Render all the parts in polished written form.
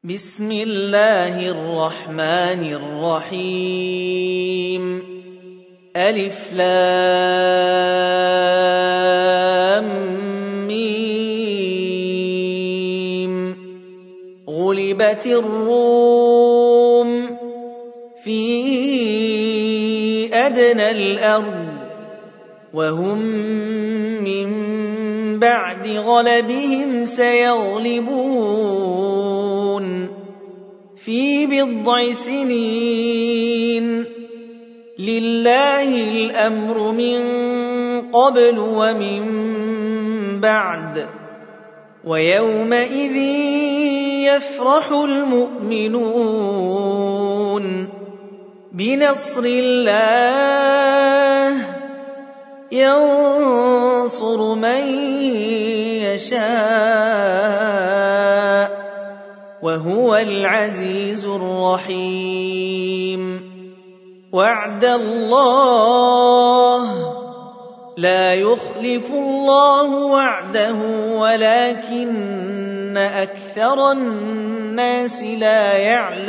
بسم الله الرحمن الرحيم ألف لام ميم غلبت الروم في أدنى الأرض وهم من بعد غلبهم سيغلبون في بضع سنين لله الأمر من قبل ومن بعد ويومئذ يفرح المؤمنون بنصر الله ينصر من يشاء وهو العزيز الرحيم وعد الله لا يخلف الله وعده ولكن أكثر الناس لا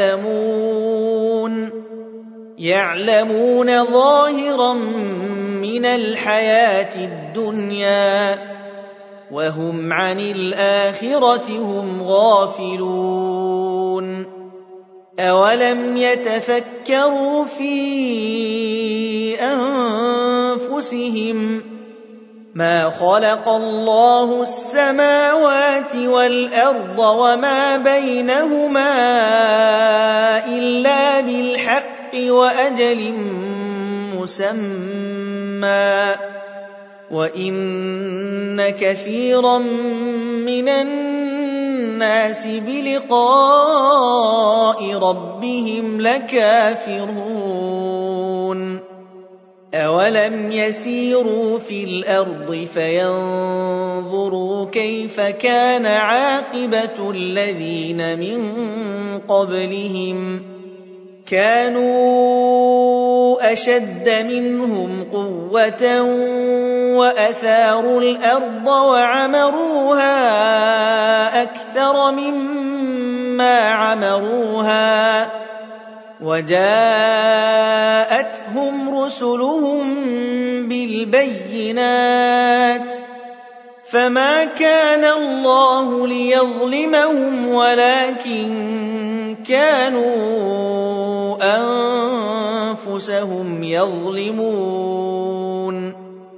يعلمون ظاهرا من الحياة الدنيا وهم عن الآخرة هم غافلون أولم يتفكروا في أنفسهم ما خلق الله السماوات والأرض وما بينهما إلا بالحق وأجل مسمى وإن كثيرا من الناس بلقاء ربهم لكافرون أولم يسيروا في الأرض فينظروا كيف كان عاقبة الذين من قبلهم كانوا أشد منهم قوة وأثاروا الأرض وعمروها أكثر مما عمروها وجاءتهم رسلهم بالبينات فما كان الله ليظلمهم ولكن كانوا أنفسهم يظلمون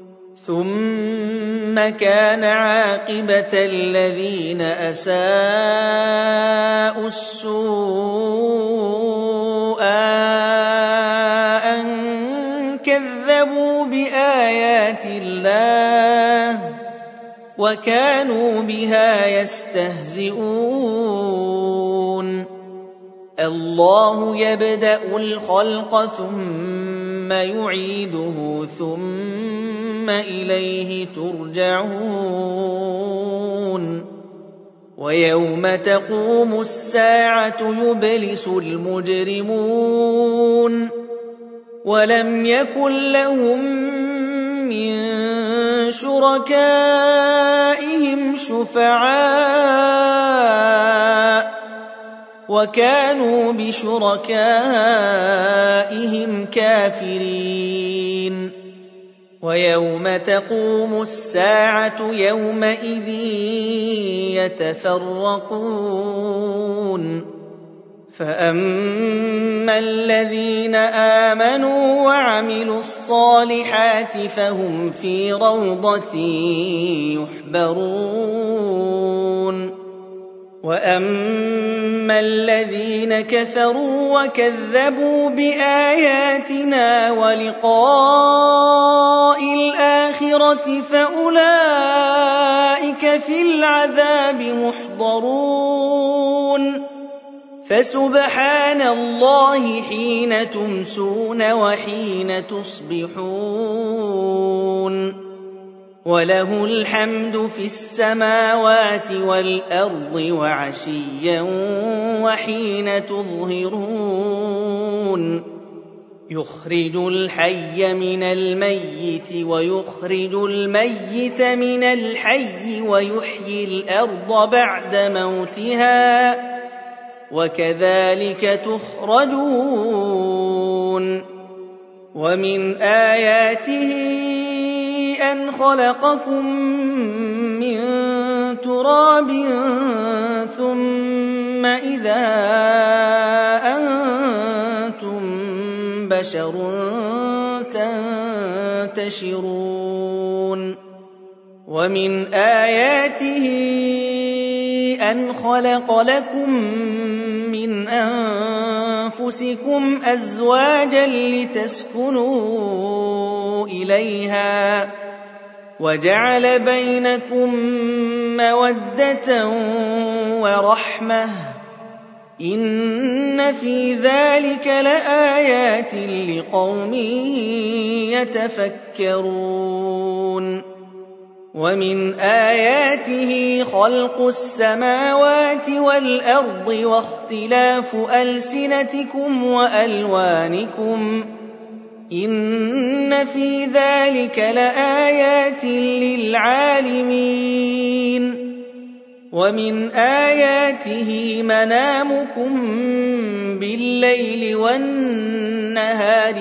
ثم كان عاقبة الذين أساءوا السوء أن كذبوا بآيات الله وكانوا بها يستهزئون الله يبدأ الخلق ثم يعيده ثم إليه ترجعون ويوم تقوم الساعة يبلس المجرمون ولم يكن لهم من شركائهم شفعاء وكانوا بشركائهم كافرين ويوم تقوم الساعة يومئذ يتفرقون فأما الذين آمنوا وعملوا الصالحات فهم في روضة يحبرون وأما الذين كفروا وكذبوا بآياتنا ولقاء الآخرة فأولئك في العذاب محضرون فسبحان الله حين تمسون وحين تصبحون وله الحمد في السماوات والأرض وعشيا وحين تظهرون يخرج الحي من الميت ويخرج الميت من الحي ويحيي الأرض بعد موتها وكذلك تخرجون ومن آياته أن خلقكم من تراب ثم إذا أنتم بشر تنتشرون ومن آياته أن خلق لكم من أنفسكم أزواجا لتسكنوا إليها وجعل بينكم مودة ورحمة إن في ذلك لآيات لقوم يتفكرون ومن آياته خلق السماوات والأرض واختلاف ألسنتكم وألوانكم إن في ذلك لآيات للعالمين ومن آياته منامكم بالليل والنهار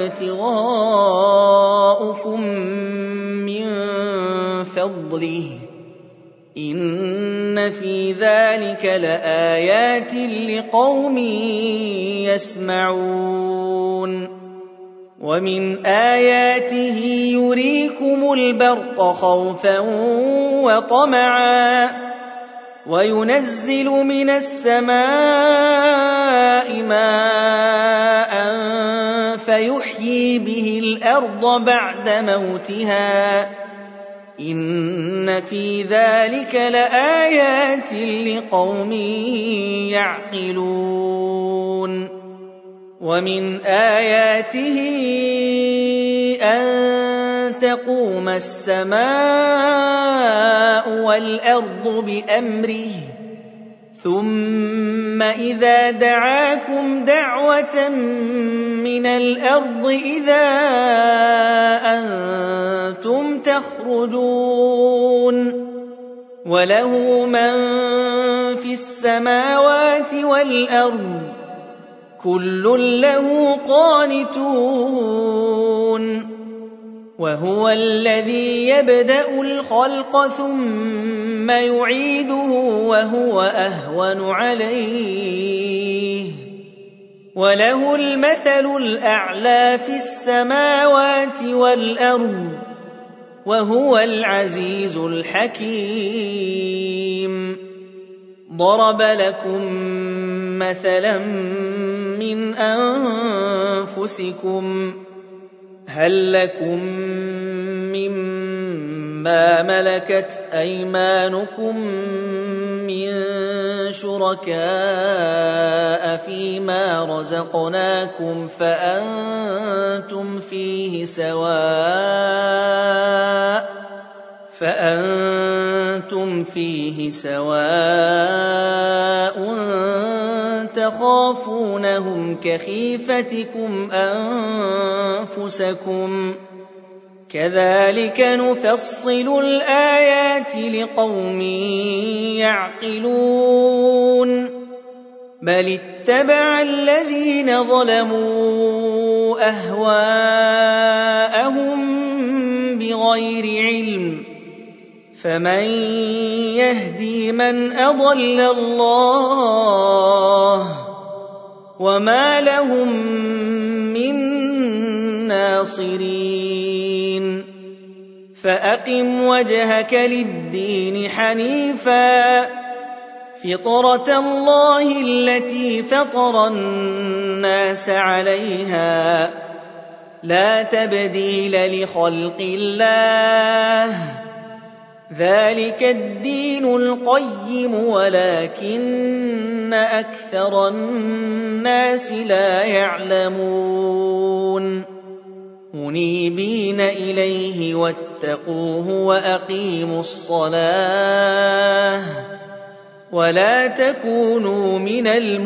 وابتغاؤكم من فضله إن في ذلك لآيات لقوم يسمعون ومن آياته يريكم البرق خوفا وطمعا وينزل من السماء ماء فيحيي به الأرض بعد موتها إن في ذلك لآيات لقوم يعقلون ومن آياته أن تقوم السماء والأرض بأمره ثم إذا دعاكم دعوة من الأرض إذا أنتم تخرجون وله من في السماوات والأرض كل له قانتون وهو الذي يبدأ الخلق ثم يعيده وهو أهون عليه وله المثل الأعلى في السماوات والأرض وهو العزيز الحكيم ضرب لكم مثلا من أنفسكم هل لكم مما ملكت أيمانكم من شركاء فيما رزقناكم فأنتم فيه سواء تخافونهم كخيفتكم أنفسكم كذلك نفصل الآيات لقوم يعقلون بل اتبع الذين ظلموا أهواءهم بغير علم فمن يهدي من أضل الله وما لهم من ناصرين فأقم وجهك للدين حنيفا فطرة الله التي فطر الناس عليها لا تبديل لخلق الله ذلك الدين القيم ولكن أكثر الناس لا يعلمون منيبين إليه واتقوه وأقيموا الصلاة ولا تكونوا من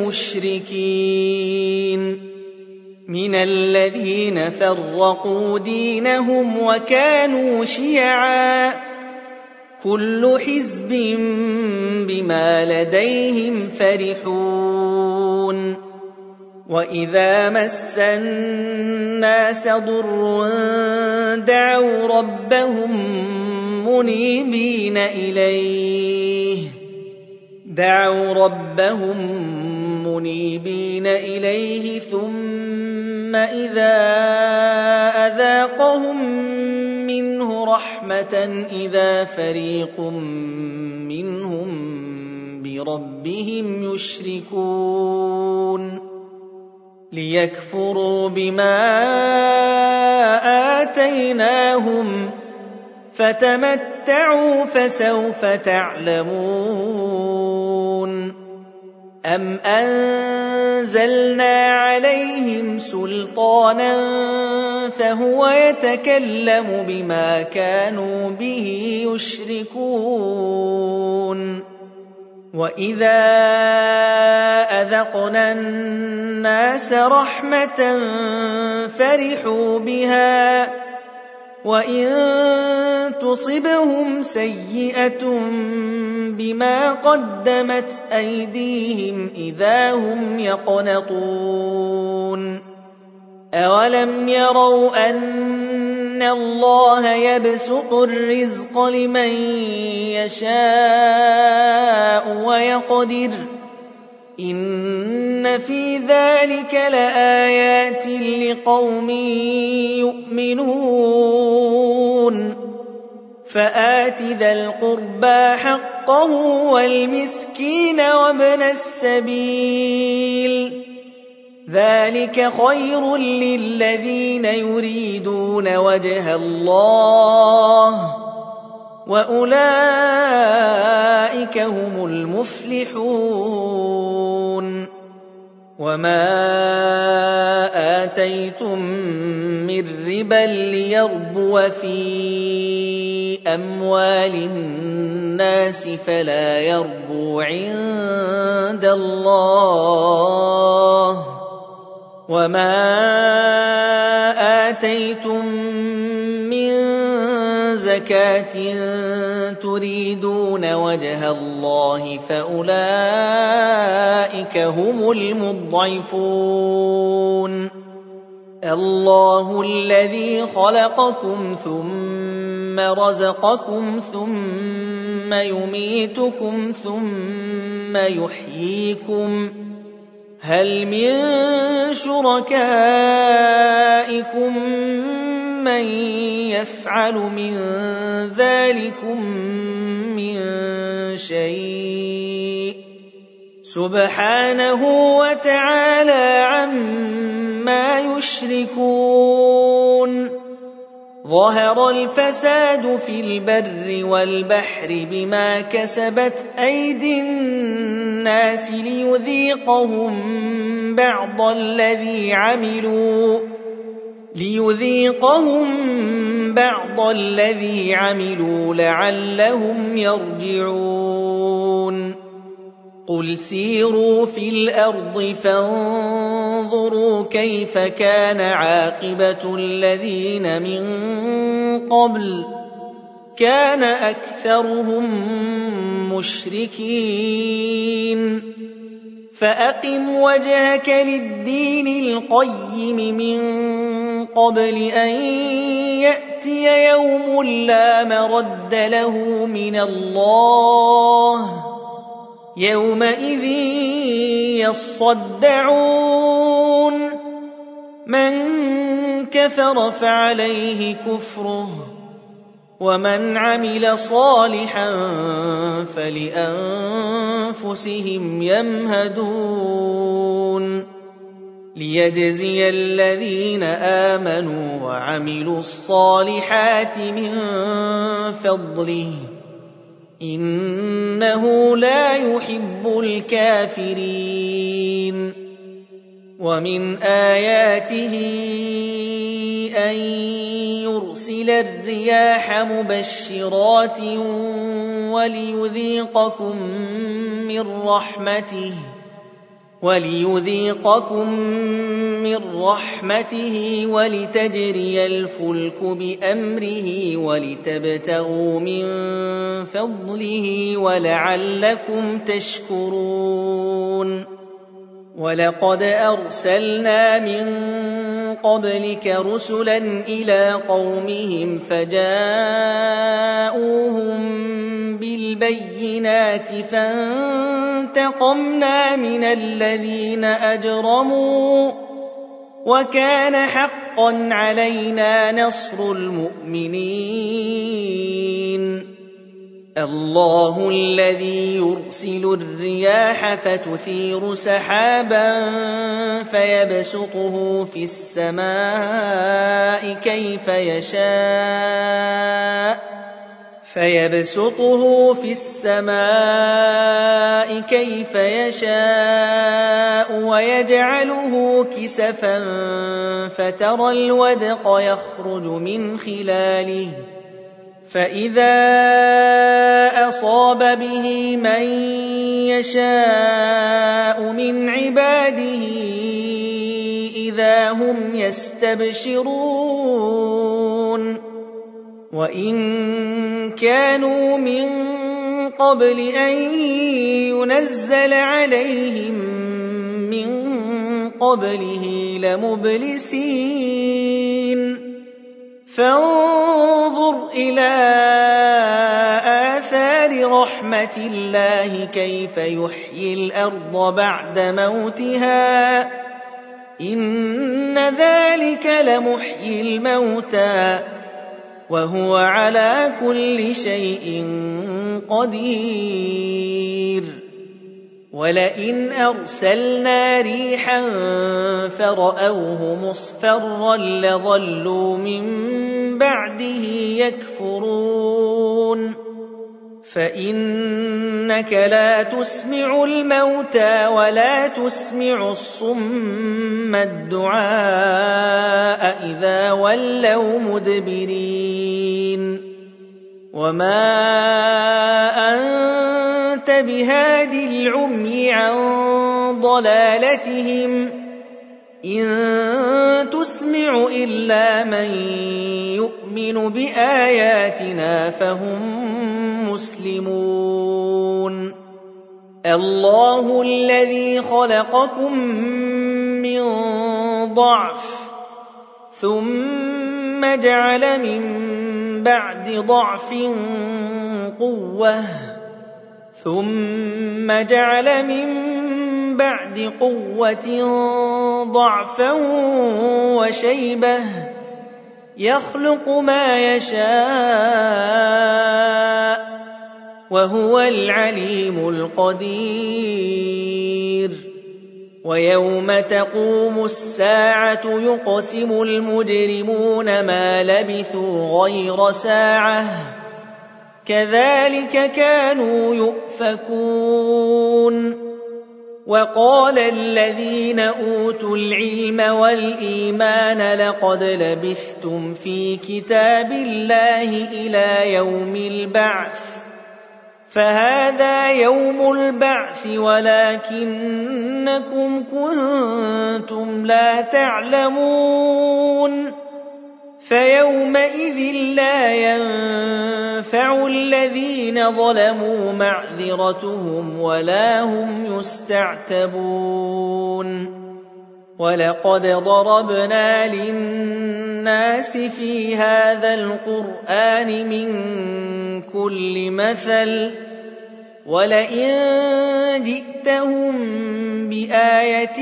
المشركين من الذين فرقوا دينهم وكانوا شيعا كل حزب بما لديهم فرحون وإذا مس الناس ضر دعوا ربهم منيبين إليه ثم إذا أذاقهم منه رحمة إذا فريق منهم بربهم يشركون ليكفروا بما آتيناهم فتمتعوا فسوف تعلمون أم أنزلنا عليهم سلطانا فهو يتكلم بما كانوا به يشركون وإذا أذقنا الناس رحمة فرحوا بها وإن تصبهم سيئة بما قدمت أيديهم إذا هم يقنطون أولم يروا أن الله يبسط الرزق لمن يشاء ويقدر إن في ذلك لآيات لقوم يؤمنون فآت ذا القربى حقه والمسكين وابن السبيل ذلك خير للذين يريدون وجه الله وأولئك هم المفلحون وما آتيتم من ربا ليربو في أموال الناس فلا يربو عند الله وما آتيتم من زكاة تريدون وجه الله فأولئك هم المضعفون الله الذي خلقكم ثم رزقكم ثم يميتكم ثم يحييكم هل من شركائكم من يفعل من ذلكم من شيء سبحانه وتعالى عما يشركون ظهر الفساد في البر والبحر بما كسبت أيدي الناس ليذيقهم بعض الذي عملوا لعلهم يرجعون قل سيروا في الأرض فانظروا كيف كان عاقبة الذين من قبل كان أكثرهم مشركين فأقم وجهك للدين القيم من قبل أن يأتي يوم لا مرد له من الله يومئذ يصدعون من كفر فعليه كفره ومن عمل صالحا فلأنفسهم يمهدون ليجزي الذين آمنوا وعملوا الصالحات من فضله إنه لا يحب الكافرين ومن آياته أن يرسل الرياح مبشرات وليذيقكم من رحمته ولتجري الفلك بأمره ولتبتغوا من فضله ولعلكم تشكرون ولقد أرسلنا من قبلك رسلا إلى قومهم فجاءوهم بالبينات فانتقمنا من الذين أجرموا وكان حقا علينا نصر المؤمنين الله الذي يرسل الرياح فتثير سحابا فيبسطه في السماء كيف يشاء ويجعله كسفا فترى الودق يخرج من خلاله فإذا أصاب به من يشاء من عباده إذا هم يستبشرون وإن كانوا من قبل أن ينزل عليهم من قبله لمبلسين فانظر إلى آثار رحمة الله كيف يحيي الأرض بعد موتها إن ذلك لمحيي الموتى وهو على كل شيء قدير ولئن أرسلنا ريحا فرأوه مصفرا لظلوا من بعده يكفرون فإنك لا تسمع الموتى ولا تسمع الصم الدعاء إذا ولوا مدبرين وما أنت بهاد العمي عن ضلالتهم إن تسمع إلا من يؤمن بآياتنا فهم مسلمون الله الذي خلقكم من ضعف ثم جعل من بعد ضعف قوة ثم جعل من بعد قوة ضعفا وشيبة يخلق ما يشاء وهو العليم القدير ويوم تقوم الساعة يقسم المجرمون ما لبثوا غير ساعة كذلك كانوا يؤفكون وقال الذين أوتوا العلم والإيمان لقد لبثتم في كتاب الله إلى يوم البعث فهذا يوم البعث ولكنكم كنتم لا تعلمون فيومئذ لا ينفع الذين ظلموا معذرتهم ولا هم يستعتبون ولقد ضربنا للناس في هذا القرآن من كل مثل ولئن جئتهم بآية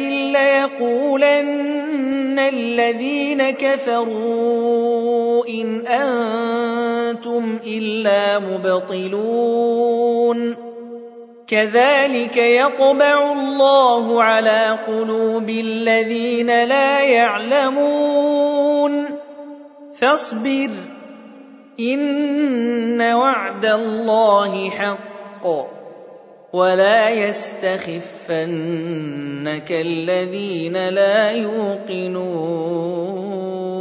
ليقولن الذين كفروا إن أنتم إلا مبطلون كذلك يطبع الله على قلوب الذين لا يعلمون فاصبر إن وعد الله حق ولا يستخفنك الذين لا يوقنون